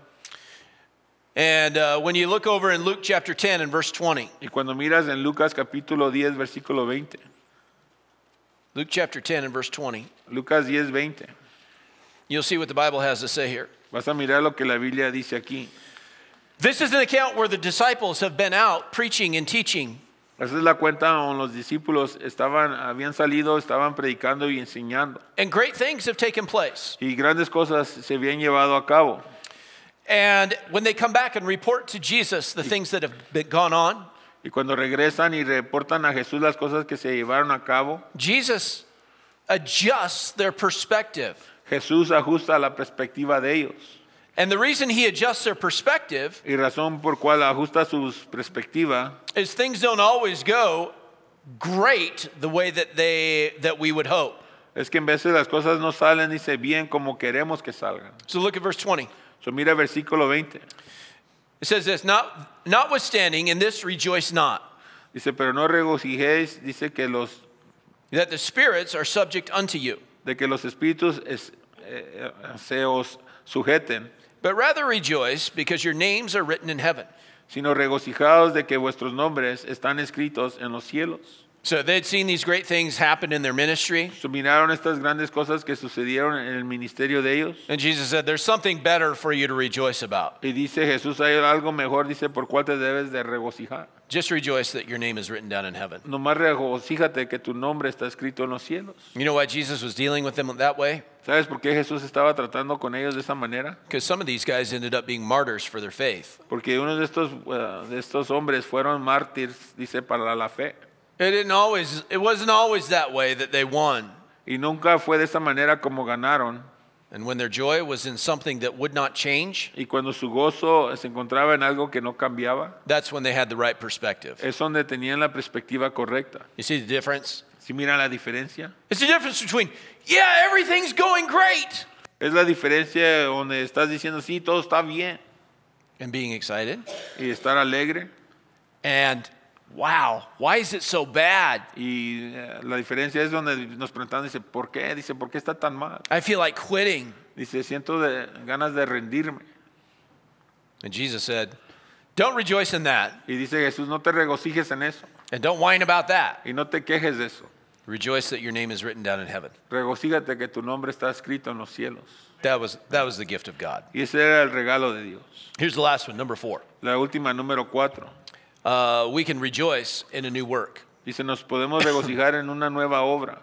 And uh, when you look over in Luke chapter ten and verse twenty, Y cuando miras en Lucas capítulo diez, versículo veinte, Luke chapter ten and verse twenty, Lucas diez, veinte, You'll see what the Bible has to say here. Vas a mirar lo que la Biblia dice aquí. This is an account where the disciples have been out preaching and teaching. Esa es la cuenta donde los discípulos estaban, habían salido, estaban predicando y enseñando. And great things have taken place. Y grandes cosas se habían llevado a cabo. And when they come back and report to Jesus the things that have been gone on, Y cuando regresan y reportan a Jesús las cosas que se llevaron a cabo, Jesus adjusts their perspective. Jesús ajusta la perspectiva de ellos. And the reason he adjusts their perspective Y razón por cual ajusta su perspectiva is things don't always go great the way that they that we would hope. es que en veces las cosas no salen, dice, bien como queremos que salgan. So look at verse twenty. So mira versículo veinte. It says this, not, notwithstanding, in this rejoice not, Dice, pero no regocijéis, dice que los that the spirits are subject unto you, de que los espíritus es- eh, se os sujeten, but rather rejoice because your names are written in heaven. sino regocijados de que vuestros nombres están escritos en los cielos. So they'd seen these great things happen in their ministry. So, miraron estas grandes cosas que sucedieron en el ministerio de ellos. And Jesus said, there's something better for you to rejoice about. Y dice Jesús, hay algo mejor, dice, por cual te debes de regocijar. Just rejoice that your name is written down in heaven. Nomás regocíjate que tu nombre está escrito en los cielos. You know why Jesus was dealing with them that way? ¿Sabes por qué Jesús estaba tratando con ellos de esa manera? Because some of these guys ended up being martyrs for their faith. Porque uno de estos, uh, de estos hombres fueron mártires, dice, para la fe. It didn't always, it wasn't always that way that they won. Y nunca fue de esa manera como ganaron. And when their joy was in something that would not change, Y cuando su gozo se encontraba en algo que no cambiaba, that's when they had the right perspective. es donde tenían la perspectiva correcta. You see the difference? ¿Sí miran la diferencia? It's the difference between, yeah, everything's going great, Es la diferencia donde estás diciendo, sí, todo está bien, and being excited. y estar alegre. And wow, why is it so bad? Y eh, la diferencia es donde nos preguntan, dice, ¿por qué? Dice, ¿por qué está tan mal? I feel like quitting. Dice, siento de- ganas de rendirme. And Jesus said, don't rejoice in that, Y dice Jesús, no te regocijes en eso, and don't whine about that. y no te quejes de eso. Rejoice that your name is written down in heaven. Regocígate que tu nombre está escrito en los cielos. That was, that was the gift of God. Y ese era el regalo de Dios. Here's the last one, number four. La última, número cuatro. Uh, we can rejoice in a new work. Dice, nos podemos regocijar en una nueva obra.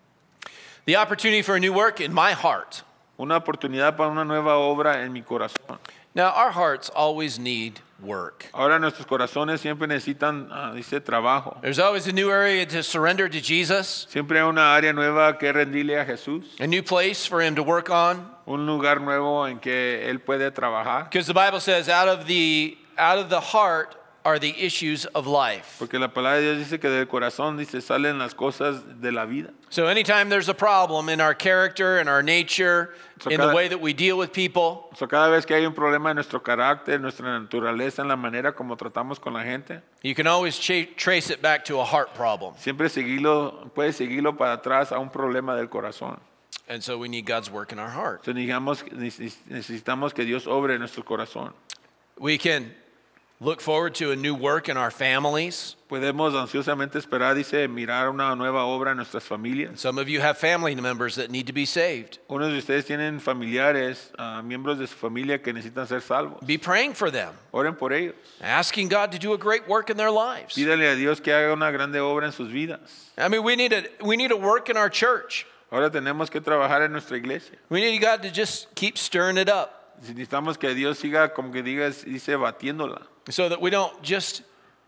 The opportunity for a new work in my heart. Una oportunidad para una nueva obra en mi corazón. Now, our hearts always need work. Ahora nuestros corazones siempre necesitan, ah, dice, trabajo. There's always a new area to surrender to Jesus, Siempre hay una área nueva que rendirle a Jesús. a new place for him to work on. Un lugar nuevo en que Él puede trabajar. Because the Bible says, out of the out of the heart are the issues of life. Porque la palabra de Dios dice que del corazón, dice, salen las cosas de la vida. So anytime there's a problem in our character and our nature, So in the cada- way that we deal with people, O sea, cada vez que hay un problema en nuestro carácter, en nuestra naturaleza, en la manera como tratamos con la gente, you can always cha- trace it back to a heart problem. siempre seguirlo, puedes seguirlo para atrás a un problema del corazón. And so we need God's work in our heart. Entonces, digamos, neces- necesitamos que Dios obre en nuestro corazón. We can look forward to a new work in our families. Podemos ansiosamente esperar, dice, mirar una nueva obra en nuestras familias. Some of you have family members that need to be saved. Unos de ustedes tienen familiares, ah, miembros de su familia que necesitan ser salvos. Be praying for them, Oren por ellos. asking God to do a great work in their lives. Pídale a Dios que haga una grande obra en sus vidas. I mean, we need a we need a work in our church. Ahora tenemos que trabajar en nuestra iglesia. We need God to just keep stirring it up Necesitamos que Dios siga, como que diga, dice, batiéndola. so that we don't just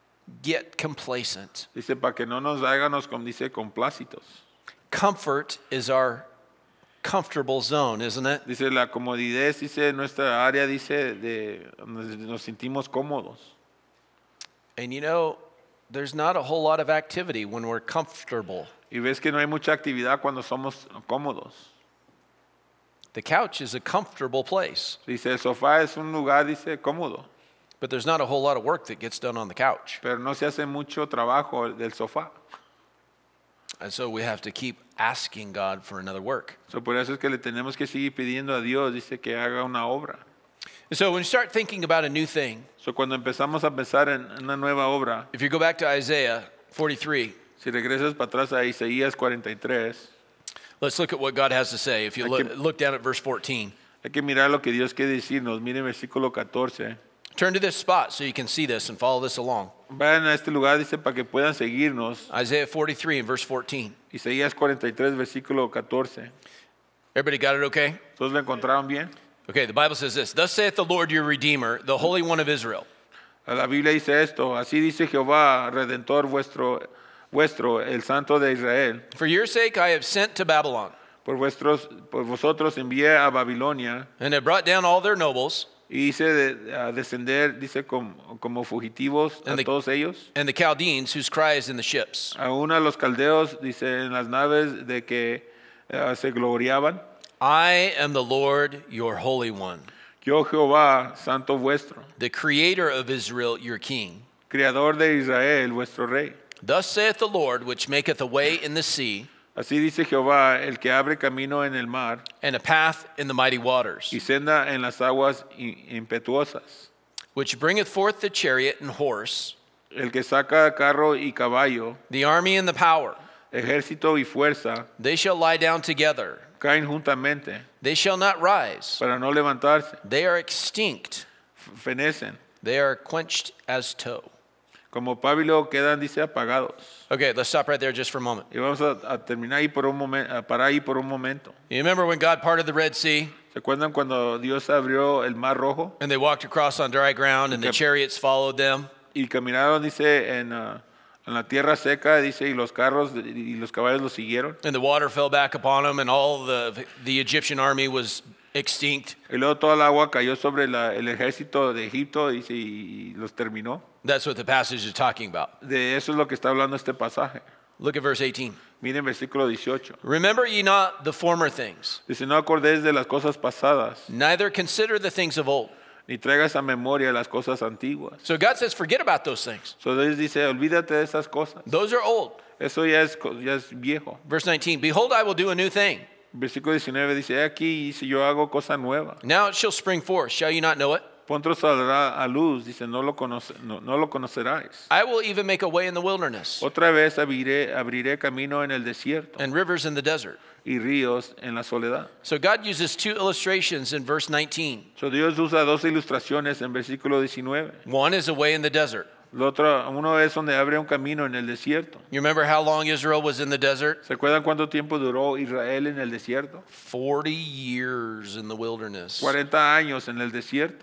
get complacent. Dice, para que no nos háganos, como dice, complácitos. Comfort is our comfortable zone, isn't it? Dice, la comodidad, dice, nuestra área, dice, de donde nos sentimos cómodos. And you know, there's not a whole lot of activity when we're comfortable. Y ves que no hay mucha actividad cuando somos cómodos. The couch is a comfortable place, Dice, el sofá es un lugar, dice, cómodo, but there's not a whole lot of work that gets done on the couch. pero no se hace mucho trabajo del sofá. And so we have to keep asking God for another work. So, por eso es que le tenemos que seguir pidiendo a Dios, dice, que haga una obra. And so when you start thinking about a new thing, So, cuando empezamos a pensar en una nueva obra, if you go back to Isaiah forty-three, si regresas para atrás a Isaías cuarenta y tres, Let's look at what God has to say. If you Hay look, que- look down at verse fourteen. Hay que mirar lo que Dios quiere decirnos. Miren versículo catorce. Turn to this spot so you can see this and follow this along. Vayan a este lugar, dice, para que puedan seguirnos. Isaiah forty-three and verse fourteen. Isaías cuarenta y tres, versículo catorce. Everybody got it okay? ¿Todos lo encontraron bien? Okay, the Bible says this. Thus saith the Lord your Redeemer, the Holy One of Israel. La Biblia dice esto. Así dice Jehová, Redentor vuestro, vuestro, el Santo de Israel. For your sake I have sent to Babylon, Por, vuestros, por vosotros envié a Babilonia and have brought down all their nobles, y hice de- a descender, dice, como, como fugitivos a And the- todos ellos. and the Chaldeans, whose cry is in the ships. Aún a los caldeos, dice, en las naves de que eh, se gloriaban. I am the Lord your Holy One, Yo Jehová, Santo vuestro, the Creator of Israel your King. Creador de Israel, vuestro Rey. Thus saith the Lord, which maketh a way in the sea, Así dice Jehová, el que abre camino en el mar and a path in the mighty waters, y senda en las aguas i- impetuosas. which bringeth forth the chariot and horse, El que saca carro y caballo, the army and the power. ejército y fuerza, They shall lie down together. caen juntamente They shall not rise. para no levantarse, They are extinct. f- fenecen. They are quenched as tow. Como pábilo quedan, dice, apagados. Okay, let's stop right there just for a moment. Y vamos a, a terminar ahí por un momento, parar ahí por un momento. You remember when God parted the Red Sea ¿Se acuerdan cuando Dios abrió el mar rojo and they walked across on dry ground and the Okay. chariots followed them? y caminaron, dice, en, ah, en la tierra seca, dice, y los carros y los caballos los siguieron? And the water fell back upon them and all the, the Egyptian army was extinct. Y luego toda el agua cayó sobre la- el ejército de Egipto, dice, y los terminó. That's what the passage is talking about. De eso es lo que está hablando este pasaje. Look at verse eighteen. Miren versículo dieciocho. Remember ye not the former things, Dice, no acordéis de las cosas pasadas, neither consider the things of old. ni traigas a memoria las cosas antiguas. So God says, forget about those things. So Dios dice, olvídate de esas cosas. Those are old. Eso ya es, co- ya es viejo. Verse nineteen, behold, I will do a new thing. Versículo diecinueve dice, "He aquí, si yo hago cosa nueva, Now it shall spring forth. Shall you not know it? pronto saldrá a luz", dice, no lo, conoce, no, no lo conoceráis. I will even make a way in the wilderness Otra vez abriré, abriré camino en el desierto and rivers in the desert. y ríos en la soledad. So God uses two illustrations in verse nineteen. So Dios usa dos ilustraciones en versículo diecinueve. One is a way in the desert. Lo otro, uno es donde abre un camino en el desierto. You remember how long Israel was in the desert? ¿Se acuerdan cuánto tiempo duró Israel en el desierto? forty years in the wilderness. cuarenta años en el desierto.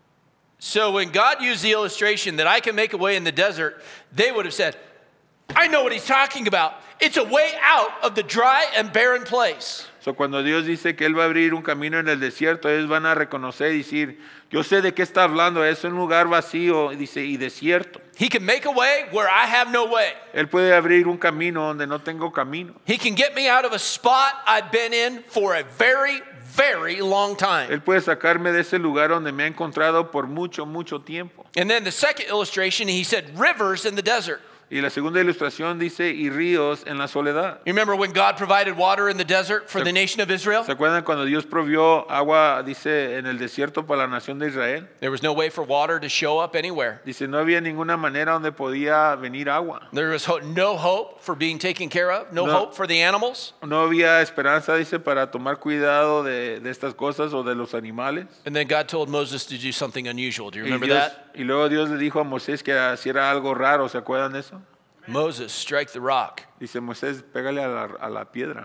So when God used the illustration that I can make a way in the desert, they would have said, I know what he's talking about. It's a way out of the dry and barren place. So, cuando Dios dice que Él va a abrir un camino en el desierto, ellos van a reconocer y decir, yo sé de qué está hablando, es un lugar vacío, dice, y desierto. He can make a way where I have no way. Él puede abrir un camino donde no tengo camino. He can get me out of a spot I've been in for a very, very long time. Él puede sacarme de ese lugar donde me ha encontrado por mucho, mucho tiempo. And then the second illustration, he said rivers in the desert. Y la segunda ilustración dice, y ríos en la soledad. You remember when God provided water in the desert for the nation of Israel? ¿Se acuerdan cuando Dios provió agua, dice, en el desierto para la nación de Israel? There was no way for water to show up anywhere. Dice, no había ninguna manera donde podía venir agua. There was ho- no hope for being taken care of, no, No. hope for the animals. No había esperanza, dice, para tomar cuidado de, de estas cosas o de los animales. And then God told Moses to do something unusual. Do you Y, remember Dios- that? y luego Dios le dijo a Moisés que hiciera algo raro, ¿se acuerdan de eso? Moses, strike the rock. Dice, Moisés, pégale a la, a la piedra,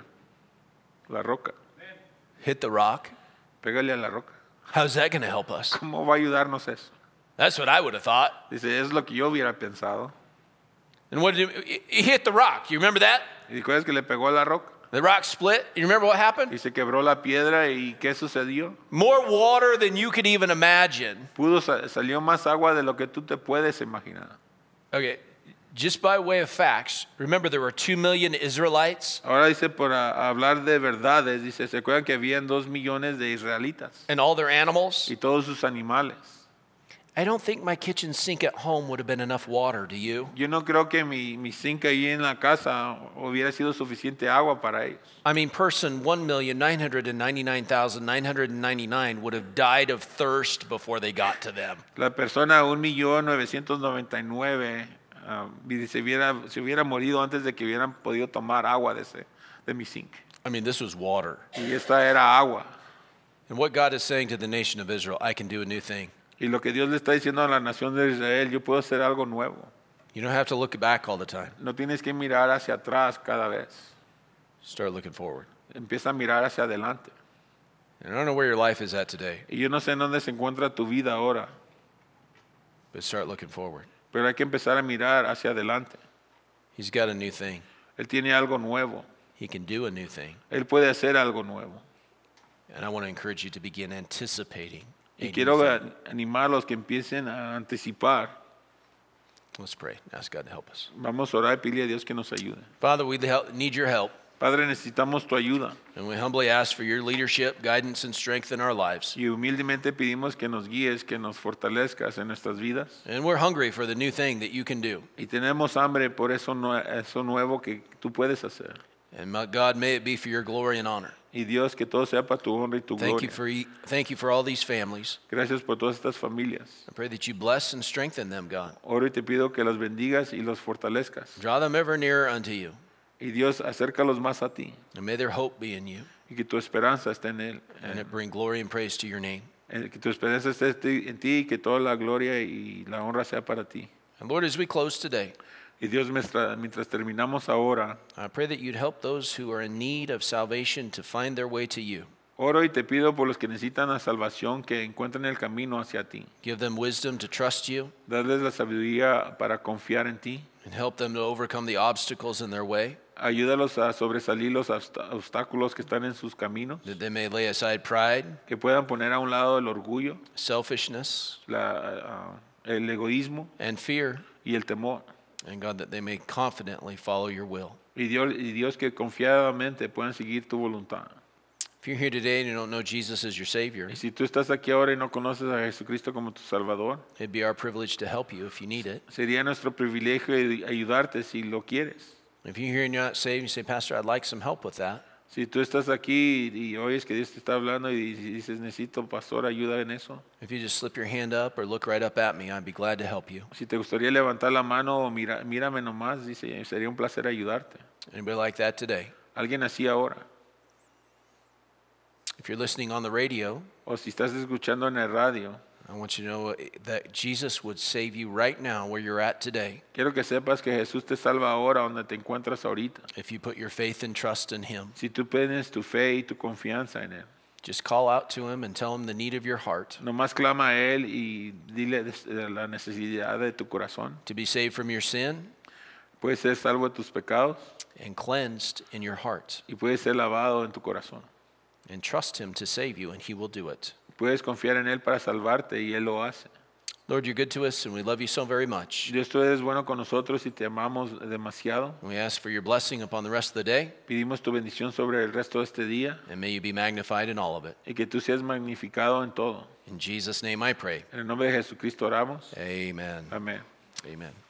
la roca, Hit the rock. pégale a la roca. How's that going to help us? ¿Cómo va a ayudarnos eso? That's what I would have thought. Dice, es lo que yo hubiera pensado. And what did he, he hit the rock? You remember that? ¿Y recuerdas que le pegó a la roca? The rock split. You remember what happened? Y se quebró la piedra, ¿y qué sucedió? More water than you could even imagine. Pudo, sa- salió más agua de lo que tú te puedes imaginar. Okay, just by way of facts, remember there were two million Israelites Ahora dice, por a- hablar de verdades, dice, ¿se acuerdan que habían dos millones de israelitas? and all their animals? Y todos sus animales. I don't think my kitchen sink at home would have been enough water, do you? Yo no creo que mi, mi zinc ahí en la casa hubiera sido suficiente agua para ellos. I mean, person one million nine hundred ninety-nine thousand nine hundred ninety-nine would have died of thirst before they got to them. La persona un millón novecientos noventa y nueve ah, y se hubiera, se hubiera morido antes de que hubieran podido tomar agua de, ese, de mi zinc. I mean, this was water. y esta era agua. And what God is saying to the nation of Israel, I can do a new thing. Y lo que Dios le está diciendo a la nación de Israel, yo puedo hacer algo nuevo. You don't have to look back all the time. No tienes que mirar hacia atrás cada vez. Start looking forward. Empieza a mirar hacia adelante. And I don't know where your life is at today, Y yo no sé en dónde se encuentra tu vida ahora, but start looking forward. pero hay que empezar a mirar hacia adelante. He's got a new thing. Él tiene algo nuevo. He can do a new thing. Él puede hacer algo nuevo. And I want to encourage you to begin anticipating a Y new quiero thing. animar a los que empiecen a anticipar. Let's pray. Ask God to help us. Vamos a orar y pedirle a Dios que nos ayude. Father, we help- need your help. Padre, necesitamos tu ayuda. And we humbly ask for your leadership, guidance, and strength in our lives. Y humildemente pedimos que nos guíes, que nos fortalezcas en nuestras vidas. And we're hungry for the new thing that you can do. Y tenemos hambre por eso, nue- eso nuevo que tú puedes hacer. And my God, may it be for your glory and honor. Y Dios, que todo sea para tu honra y tu Thank you gloria. for e- thank you for all these families. Gracias por todas estas familias. I pray that you bless and strengthen them, God. Oro y te pido que las bendigas y los fortalezcas. Draw them ever nearer unto you. Y Dios, acércalos más a ti. And may their hope be in you. Y que tu esperanza esté en Él. And it bring glory and praise to your name. Eh, Que tu esperanza esté en ti y que toda la gloria y la honra sea para ti. And Lord, as we close today, Y Dios, mientras, mientras terminamos ahora, I pray that you'd help those who are in need of salvation to find their way to you. oro y te pido por los que necesitan la salvación que encuentren el camino hacia ti. Give them wisdom to trust you Darles la sabiduría para confiar en ti. and help them to overcome the obstacles in their way, Ayúdalos a sobresalir los obsta- obstáculos que están en sus caminos. that they may lay aside pride, Que puedan poner a un lado el orgullo, selfishness, la, ah, el egoísmo and fear, y el temor. and God, that they may confidently follow your will. Y Dios, y Dios que confiadamente puedan seguir tu voluntad. If you're here today and you don't know Jesus as your Savior, Y si tú estás aquí ahora y no conoces a Jesucristo como tu Salvador, it'd be our privilege to help you if you need it. sería nuestro privilegio ay- ayudarte si lo quieres. If you're here and you're not saved, you say, Pastor, I'd like some help with that. Si tú estás aquí y, y oyes que Dios te está hablando y dices, necesito, pastor, ayuda en eso. If you just slip your hand up or look right up at me, I'd be glad to help you. Si te gustaría levantar la mano o mira, mírame nomás, dice, sería un placer ayudarte. Anybody like that today? Alguien así ahora. If you're listening on the radio, O si estás escuchando en el radio, I want you to know that Jesus would save you right now where you're at today quiero que sepas que Jesús te salva ahora donde te encuentras ahorita. if you put your faith and trust in Him. Si tú pones tu fe y tu confianza en Él. Just call out to Him and tell Him the need of your heart Nomás clama a Él y dile des- de la necesidad de tu corazón. to be saved from your sin Puedes ser salvo de tus pecados and cleansed in your heart. y puedes ser lavado en tu corazón. And trust Him to save you, and He will do it. Puedes confiar en Él para salvarte y Él lo hace. Lord, you're good to us, and we love you so very much. Dios, tú eres bueno con nosotros y te amamos demasiado. And we ask for your blessing upon the rest of the day, Pedimos tu bendición sobre el resto de este día and may you be magnified in all of it. y que tú seas magnificado en todo. In Jesus' name I pray. En el nombre de Jesucristo oramos. Amen. Amén. Amen.